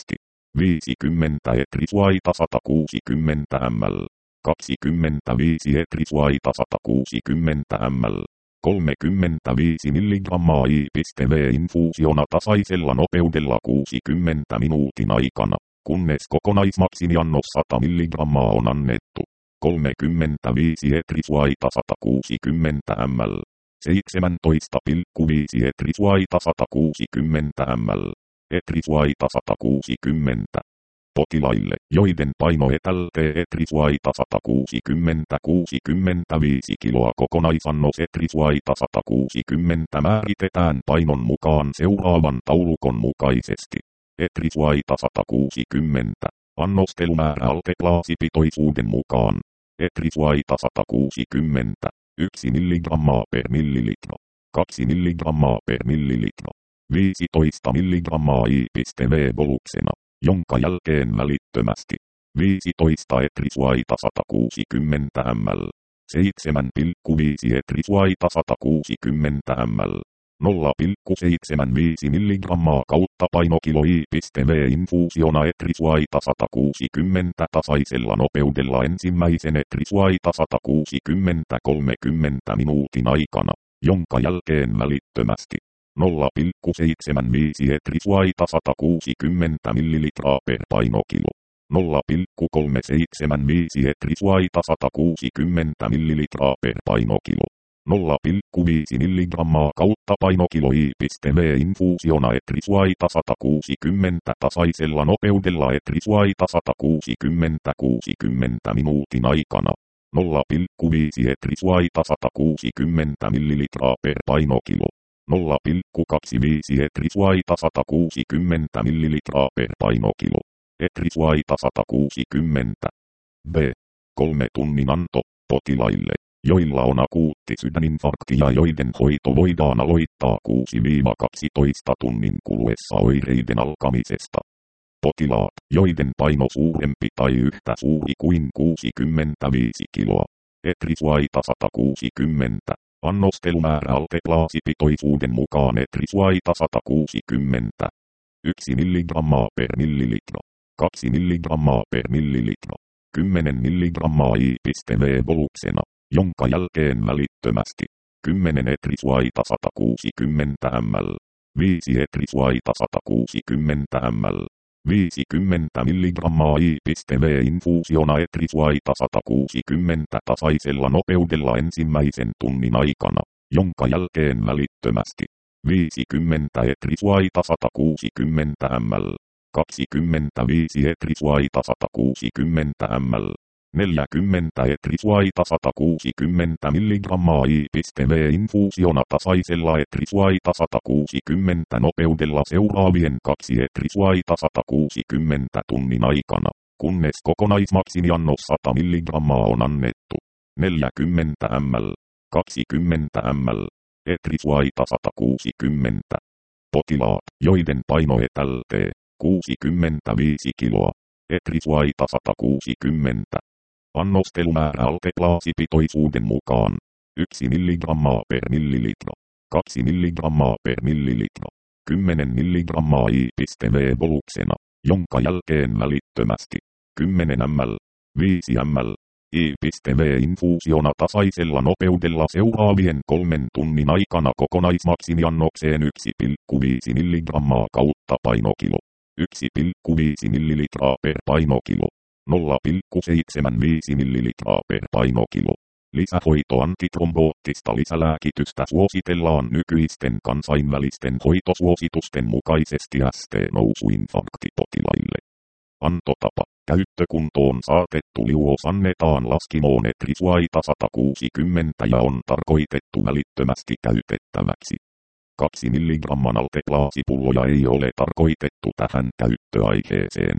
viisikymmentä etrisuaita sata kuusikymmentä millilitraa, kaksikymmentäviisi etrisuaita sata kuusikymmentä millilitraa, kolmekymmentäviisi milligrammaa I V-infuusiona tasaisella nopeudella kuusikymmentä minuutin aikana, kunnes kokonaismaksimiannos sata milligrammaa on annettu. kolmekymmentäviisi etrisuaita sata kuusikymmentä millilitraa, seitsemäntoista pilkku viisi etrisuaita sata kuusikymmentä millilitraa, etrisuaita sata kuusikymmentä. Potilaille, joiden paino etälte etrisuaita sata kuusikymmentä kuusikymmentäviisi kiloa kokonaisannos etrisuaita sata kuusikymmentä määritetään painon mukaan seuraavan taulukon mukaisesti. Etrisuaita sata kuusikymmentä, annostelumäärä alteklaasipitoisuuden mukaan. Etrisuaita sata kuusikymmentä, yksi milligrammaa per millilitra, kaksi milligrammaa per millilitra, viisitoista milligrammaa I V-voluksena, jonka jälkeen välittömästi viisitoista etrisuaita sata kuusikymmentä millilitraa, seitsemän pilkku viisi etrisuaita sata kuusikymmentä millilitraa, nolla pilkku seitsemänkymmentäviisi milligrammaa kautta painokilo I V-infuusiona etrisuaita sata kuusikymmentä tasaisella nopeudella ensimmäisen etrisuaita sata kuusikymmentä kolmekymmentä minuutin aikana, jonka jälkeen välittömästi nolla pilkku seitsemänkymmentäviisi etrisuaita sata kuusikymmentä millilitraa per painokilo, nolla pilkku kolmesataaseitsemänkymmentäviisi etrisuaita sata kuusikymmentä millilitraa per painokilo, nolla pilkku viisi milligrammaa kautta painokilo I V-infuusiona etrisuaita sata kuusikymmentä tasaisella nopeudella etrisuaita sata kuusikymmentä kuusikymmentä minuutin aikana, nolla pilkku viisi etrisuaita sata kuusikymmentä millilitraa per painokilo, nolla pilkku kaksikymmentäviisi etrisuaita sata kuusikymmentä millilitraa per painokilo, etrisuaita sata kuusikymmentä. B. Kolme tunnin anto potilaille, joilla on akuutti sydäninfarkti ja joiden hoito voidaan aloittaa kuusi kaksitoista tunnin kuluessa oireiden alkamisesta. Potilaat, joiden paino suurempi tai yhtä suuri kuin kuusikymmentäviisi kiloa, etrisuaita sata kuusikymmentä. Annostelumäärä alteklaasipitoisuuden mukaan etrisuaita sata kuusikymmentä. yksi milligrammaa per millilitra, kaksi milligrammaa per millilitra, kymmenen milligrammaa I V-voluksena, jonka jälkeen välittömästi kymmenen etrisuaita sata kuusikymmentä millilitraa, viisi etrisuaita sata kuusikymmentä millilitraa, viisikymmentä milligrammaa I V-infuusiona etrisuaita sata kuusikymmentä tasaisella nopeudella ensimmäisen tunnin aikana, jonka jälkeen välittömästi viisikymmentä etrisuaita sata kuusikymmentä millilitraa, kaksikymmentäviisi etrisuaita sata kuusikymmentä millilitraa, neljäkymmentä etrisuaita sata kuusikymmentä milligrammaa I V-infuusiona tasaisella etrisuaita sata kuusikymmentä nopeudella seuraavien kaksi etrisuaita sata kuusikymmentä tunnin aikana, kunnes kokonaismaksimiannos sata milligrammaa on annettu. neljäkymmentä millilitraa, kaksikymmentä millilitraa, etrisuaita sata kuusikymmentä. Potilaat, joiden paino etälte kuusikymmentäviisi kiloa, etrisuaita sata kuusikymmentä. Annostelumäärä alteklaasipitoisuuden mukaan yksi milligrammaa per millilitra, kaksi milligrammaa per millilitra, kymmenen milligrammaa I V-voluksena, jonka jälkeen välittömästi kymmenen millilitraa, viisi millilitraa, I V-infuusiona tasaisella nopeudella seuraavien kolmen tunnin aikana kokonaismaksimiannokseen yksi pilkku viisi milligrammaa kautta painokilo, yksi pilkku viisi millilitraa per painokilo, nolla pilkku seitsemänkymmentäviisi millilitraa per painokilo. Lisähoito antitromboottista lisälääkitystä suositellaan nykyisten kansainvälisten hoitosuositusten mukaisesti S T-nousuinfarktipotilaille. Antotapa. Käyttökuntoon saatettu liuos annetaan laskimoon etrisuaita sata kuusikymmentä ja on tarkoitettu välittömästi käytettäväksi. Kaksi milligramman alteklaasipulloja ei ole tarkoitettu tähän käyttöaiheeseen.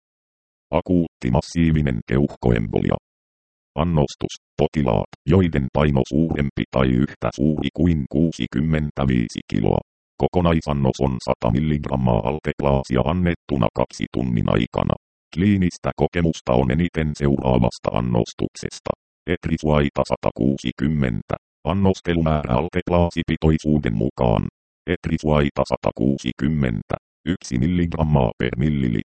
Akuutti massiivinen keuhkoembolia. Annostus. Potilaat, joiden paino suurempi tai yhtä suuri kuin kuusikymmentäviisi kiloa. Kokonaisannos on sata milligrammaa alteklaasia annettuna kaksi tunnin aikana. Kliinistä kokemusta on eniten seuraavasta annostuksesta. Etrisuaita sata kuusikymmentä. Annostelumäärä alteklaasipitoisuuden mukaan. Etrisuaita sata kuusikymmentä. yksi milligrammaa per millilitra.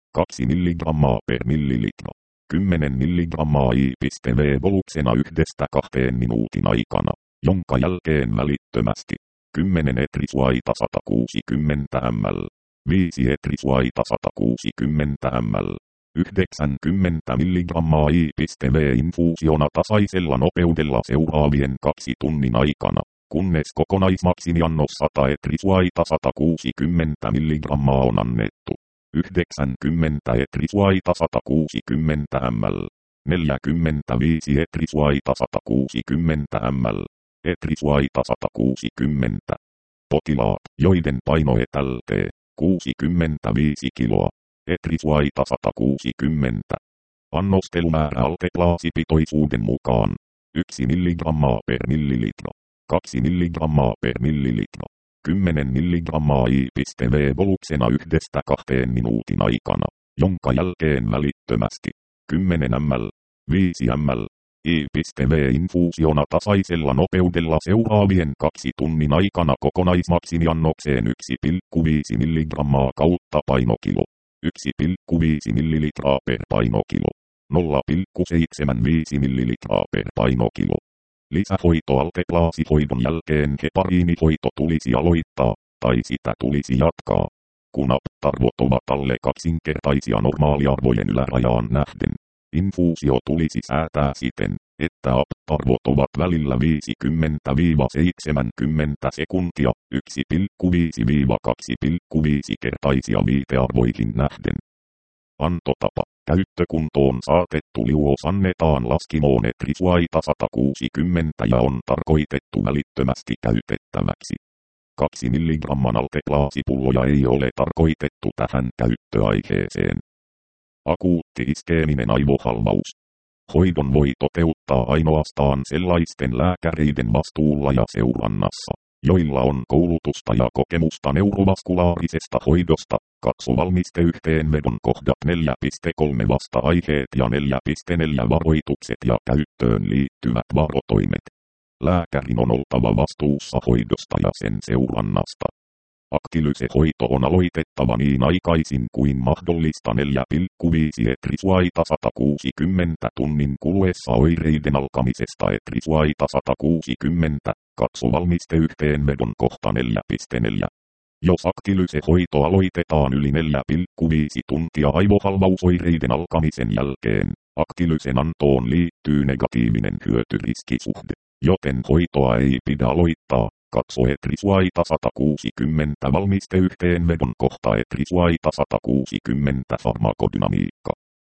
kaksi milligrammaa per millilitra. kymmenen milligrammaa I V boluksena yhdestä kahteen minuutin aikana, jonka jälkeen välittömästi. kymmenen etrisuaita sata kuusikymmentä millilitraa. viisi etrisuaita sata kuusikymmentä millilitraa. yhdeksänkymmentä milligrammaa I V-infuusiona tasaisella nopeudella seuraavien kaksi tunnin aikana, kunnes kokonaismaksimiannos sata etrisuaita sata kuusikymmentä milligrammaa on annettu. yhdeksänkymmentä etrisuaita sata kuusikymmentä millilitraa. neljäkymmentäviisi etrisuaita sata kuusikymmentä millilitraa. Etrisuaita sata kuusikymmentä. Potilaat, joiden paino etäältee kuusikymmentäviisi kiloa. Etrisuaita sata kuusikymmentä. Annostelumäärä alteklaasipitoisuuden mukaan. yksi milligrammaa per millilitra. kaksi milligrammaa per millilitra. kymmenen milligrammaa I V-boluksena yhdestä kahteen minuutin aikana, jonka jälkeen välittömästi. kymmenen millilitraa. viisi millilitraa. I V-infuusiona tasaisella nopeudella seuraavien kaksi tunnin aikana kokonaismaksimiannokseen yksi pilkku viisi milligrammaa kautta painokilo. yksi pilkku viisi millilitraa per painokilo. nolla pilkku seitsemänkymmentäviisi millilitraa per painokilo. Lisähoito alteklaasihoidon jälkeen hepariinihoito tulisi aloittaa, tai sitä tulisi jatkaa, kun A P T-arvot ovat alle kaksinkertaisia normaaliarvojen ylärajaan nähden. Infuusio tulisi säätää siten, että A P T-arvot ovat välillä viisikymmentä seitsemänkymmentä sekuntia, yksi pilkku viisi kaksi pilkku viisi kertaisia viitearvoihin nähden. Antotapa. Käyttökuntoon saatettu liuos annetaan laskimoon etrisuaita sata kuusikymmentä ja on tarkoitettu välittömästi käytettäväksi. kaksi milligramman alteklaasipulloja ei ole tarkoitettu tähän käyttöaiheeseen. Akuutti iskeeminen aivohalvaus. Hoidon voi toteuttaa ainoastaan sellaisten lääkäreiden vastuulla ja seurannassa, joilla on koulutusta ja kokemusta neurovaskulaarisesta hoidosta. Katso valmisteyhteenvedon kohdat neljä piste kolme vasta-aiheet ja neljä piste neljä varoitukset ja käyttöön liittyvät varotoimet. Lääkärin on oltava vastuussa hoidosta ja sen seurannasta. Aktilyse-hoito on aloitettava niin aikaisin kuin mahdollista neljä pilkku viisi etrisuaita sata kuusikymmentä tunnin kuluessa oireiden alkamisesta etrisuaita sata kuusikymmentä. Katso valmisteyhteenvedon kohta neljä piste neljä. Jos aktilyse-hoito aloitetaan yli neljä pilkku viisi tuntia aivohalvausoireiden alkamisen jälkeen, aktilysen antoon liittyy negatiivinen hyötyriskisuhde, joten hoitoa ei pidä aloittaa. Katso etrisuaita sata kuusikymmentä valmisteyhteenvedon kohta etrisuaita sata kuusikymmentä farmakodynamiikka.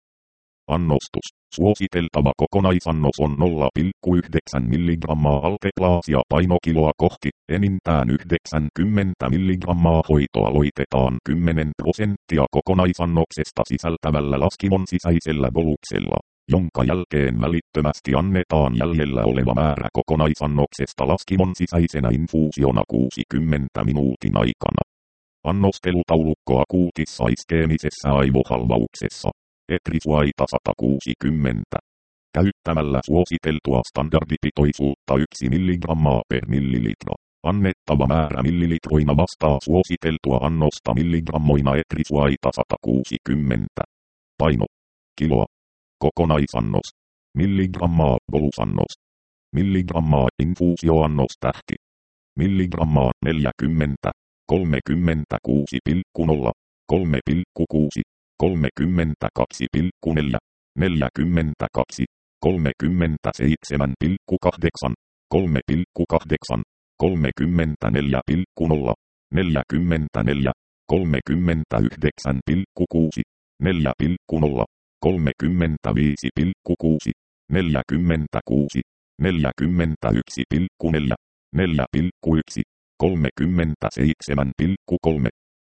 Annostus. Suositeltava kokonaisannos on nolla pilkku yhdeksän milligrammaa alteklaasia painokiloa kohti, enintään yhdeksänkymmentä milligrammaa. Hoito aloitetaan kymmenen prosenttia kokonaisannoksesta sisältävällä laskimon sisäisellä boluksella, jonka jälkeen välittömästi annetaan jäljellä oleva määrä kokonaisannoksesta laskimon sisäisenä infuusiona kuusikymmentä minuutin aikana. Annostelutaulukko akuutissa iskeemisessä aivohalvauksessa. Etrisuaita sata kuusikymmentä. Käyttämällä suositeltua standardipitoisuutta yksi milligrammaa per millilitra. Annettava määrä millilitroina vastaa suositeltua annosta milligrammoina etrisuaita sata kuusikymmentä. Paino. Kiloa. Kokonaisannos. Milligrammaa bolusannos. Milligrammaa infuusioannos tähti. Milligrammaa neljäkymmentä. kolmekymmentäkuusi pilkku nolla. kolme pilkku kuusi. kolmekymmentäkaksi pilkku neljä, neljäkymmentäkaksi, kolmekymmentäseitsemän pilkku kahdeksan, kolme pilkku kahdeksan, kolmekymmentäneljä pilkku nolla, neljäkymmentäneljä, kolmekymmentäyhdeksän pilkku kuusi, neljä pilkku nolla, kolmekymmentäviisi pilkku kuusi, neljäkymmentäkuusi, neljäkymmentäyksi pilkku neljä, neljä pilkku yksi, kolmekymmentäseitsemän pilkku kolme,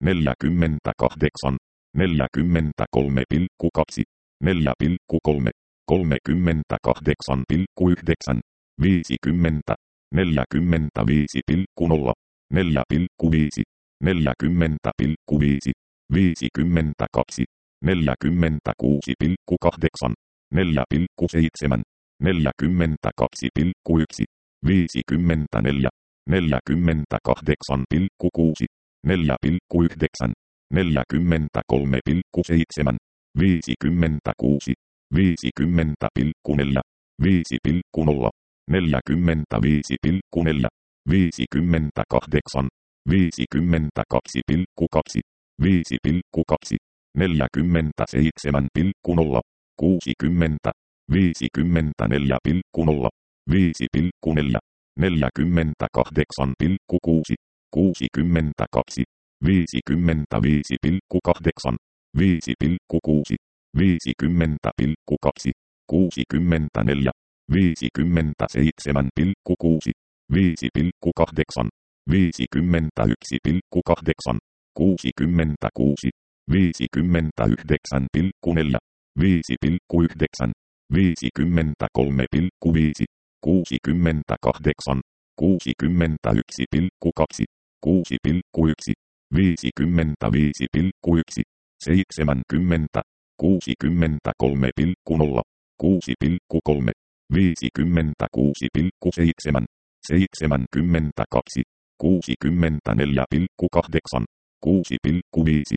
neljäkymmentäkahdeksan, neljäkymmentäkolme pilkku kaksi, neljä pilkku kolme, kolmekymmentäkahdeksan pilkku yhdeksän, viisikymmentä, neljäkymmentäviisi pilkku nolla, neljä pilkku viisi, neljäkymmentä pilkku viisi, viisikymmentäkaksi, neljäkymmentäkuusi pilkku kahdeksan, neljä pilkku seitsemän, neljäkymmentäkaksi pilkku yksi, viisikymmentäneljä, neljäkymmentäkahdeksan pilkku kuusi, neljä pilkku yhdeksän, neljäkymmentäkolme pilkku seitsemän, viisikymmentäkuusi, viisikymmentä pilkku neljä, viisi pilkku nolla, neljäkymmentäviisi pilkku neljä, viisikymmentäkahdeksan, viisikymmentäkaksi pilkku kaksi, viisi pilkku kaksi, neljäkymmentäseitsemän pilkku nolla, kuusikymmentä, viisikymmentäneljä pilkku nolla, viisi pilkku neljä, neljäkymmentäkahdeksan pilkku kuusi, kuusikymmentäkaksi, viisikymmentäviisi pilkku kahdeksan, viisi pilkku kuusi, viisikymmentä pilkku kaksi, kuusikymmentäneljä, viisikymmentäseitsemän pilkku kuusi, viisi pilkku kahdeksan, viisikymmentäyksi pilkku kahdeksan, kuusikymmentäkuusi, viisikymmentäyhdeksän pilkku neljä, viisi pilkku yhdeksän, viisikymmentäkolme pilkku viisi, kuusikymmentäkahdeksan, kuusikymmentäyksi pilkku kaksi, kuusi pilkku yksi, viisikymmentäviisi pilkku yksi, seitsemänkymmentä, kuusikymmentäkolme pilkku nolla, kuusi pilkku kolme, viisikymmentäkuusi pilkku seitsemän, seitsemänkymmentäkaksi, kuusikymmentäneljä pilkku kahdeksan, kuusi pilkku viisi,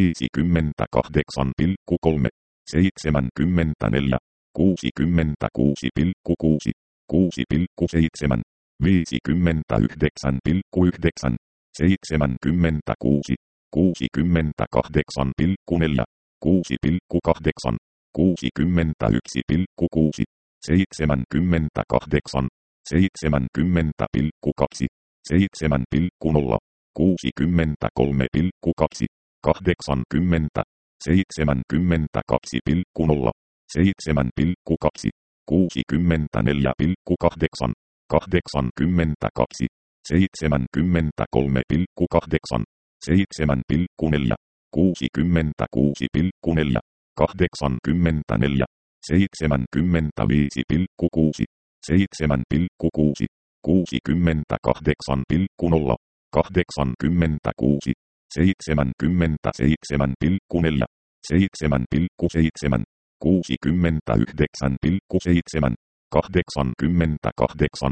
viisikymmentäkahdeksan pilkku kolme, seitsemänkymmentäneljä, kuusikymmentäkuusi pilkku kuusi, kuusi pilkku seitsemän, viisikymmentäyhdeksän pilkku yhdeksän, seitsemänkymmentäkuusi, kuusikymmentäkahdeksan pilkku neljä, kuusi pilkku kahdeksan, kuusikymmentäyksi pilkku kuusi, seitsemänkymmentäkahdeksan, seitsemänkymmentä pilkku kaksi, seitsemän pilkku nolla, kuusikymmentäkolme pilkku kaksi, kahdeksankymmentä, seitsemänkymmentäkaksi pilkku nolla, seitsemän pilkku kaksi, kuusikymmentäneljä pilkku kahdeksan, kahdeksankymmentäkaksi, seitsemänkymmentäkolme pilkku kahdeksan, seitsemän pilkku neljä, kuusikymmentäkuusi pilkku neljä, kahdeksankymmentäneljä, seitsemänkymmentäviisi pilkku kuusi, seitsemän pilkku kuusi, kuusikymmentäkahdeksan pilkku nolla, kahdeksankymmentäkuusi, seitsemänkymmentäseitsemän pilkku neljä, seitsemän pilkku seitsemän, kuusikymmentäyhdeksän pilkku seitsemän, kahdeksankymmentäkahdeksan,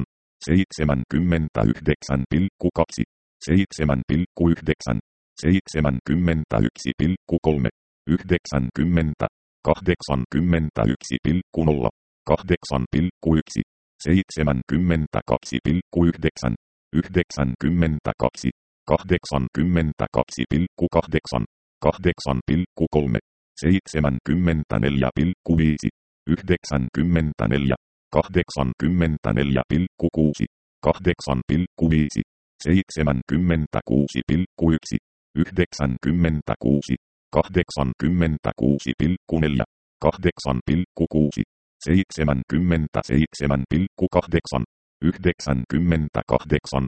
seitsemänkymmentäyhdeksän pilkku kaksi, seitsemän pilkku yhdeksän, seitsemänkymmentäyksi pilkku kolme, yhdeksänkymmentä, kahdeksankymmentäyksi pilkku nolla, kahdeksan pilkku yksi, seitsemänkymmentäkaksi pilkku yhdeksän, yhdeksänkymmentäkaksi, kahdeksankymmentäkaksi pilkku kahdeksan, kahdeksan pilkku kolme, seitsemänkymmentäneljä pilkku viisi, yhdeksänkymmentäneljä, kahdeksankymmentäneljä pilkku kuusi, kahdeksan pilkku viisi, seitsemänkymmentäkuusi pilkku yksi, yhdeksänkymmentäkuusi, kahdeksankymmentäkuusi pilkku neljä, kahdeksan pilkku kuusi, seitsemänkymmentäseitsemän pilkku kahdeksan, yhdeksänkymmentäkahdeksan,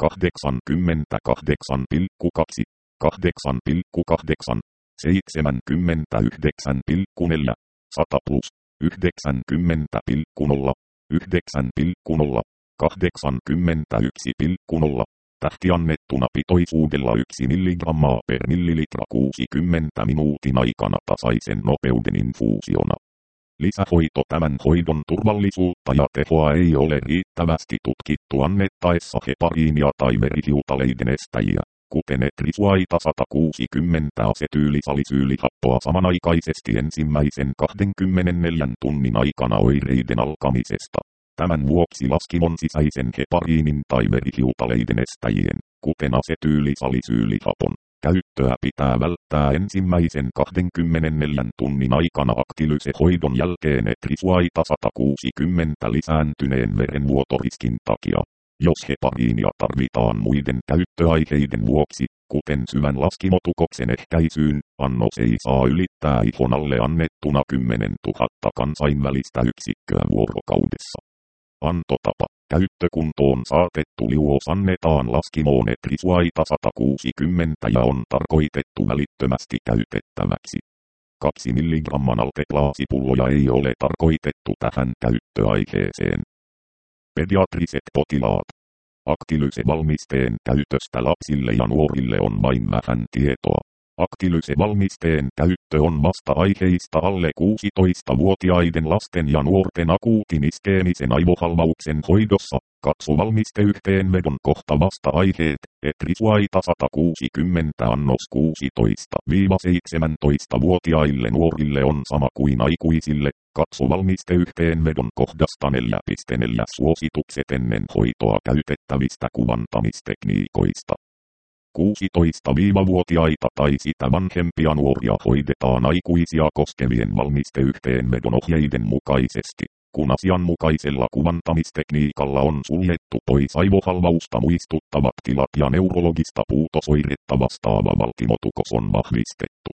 kahdeksankymmentäkahdeksan pilkku kaksi, kahdeksan pilkku kahdeksan, seitsemänkymmentäyhdeksän pilkku neljä, sata plus, yhdeksänkymmentä pilkku nolla, yhdeksän pilkku nolla, kahdeksankymmentäyksi pilkku nolla, tähti annettuna pitoisuudella yksi milligrammaa per millilitra kuusikymmentä minuutin aikana tasaisen nopeuden infuusiona. Lisähoito. Tämän hoidon turvallisuutta ja tehoa ei ole riittävästi tutkittu annettaessa hepariinia tai verihiutaleiden estäjiä, kuten etrisuaita sata kuusikymmentä asetyylisalisyylihappoa samanaikaisesti ensimmäisen kaksikymmentäneljä tunnin aikana oireiden alkamisesta. Tämän vuoksi laskimon sisäisen hepariinin tai verihiutaleiden estäjien, kuten asetyylisalisyylihapon, käyttöä pitää välttää ensimmäisen kaksikymmentäneljä tunnin aikana aktilysehoidon jälkeen etrisuaita sata kuusikymmentä lisääntyneen verenvuotoriskin takia. Jos hepariinia tarvitaan muiden käyttöaiheiden vuoksi, kuten syvän laskimotukoksen ehkäisyyn, annos ei saa ylittää ihon alle annettuna kymmenen tuhatta kansainvälistä yksikköä vuorokaudessa. Antotapa. Käyttökuntoon saatettu liuos annetaan laskimoon etrisuaita sata kuusikymmentä ja on tarkoitettu välittömästi käytettäväksi. kaksi milligramman alteklaasipulloja ei ole tarkoitettu tähän käyttöaiheeseen. Pediatriset potilaat. Aktilysevalmisteen käytöstä lapsille ja nuorille on vain vähän tietoa. Aktilyse-valmisteen käyttö on vasta-aiheista alle kuusitoistavuotiaiden lasten ja nuorten akuutin iskemisen aivohalvauksen hoidossa. Katso valmisteyhteenvedon kohta vasta-aiheet, Etrisuaita sata kuusikymmentä annos kuusitoista–seitsemäntoista-vuotiaille nuorille on sama kuin aikuisille. Katso valmisteyhteenvedon kohdasta neljä piste neljä suositukset ennen hoitoa käytettävistä kuvantamistekniikoista. kuusitoista-vuotiaita tai sitä vanhempia nuoria hoidetaan aikuisia koskevien valmisteyhteenvedon ohjeiden mukaisesti, kun asianmukaisella kuvantamistekniikalla on suljettu pois aivohalvausta muistuttavat tilat ja neurologista puutosoiretta vastaava valtimotukos on vahvistettu.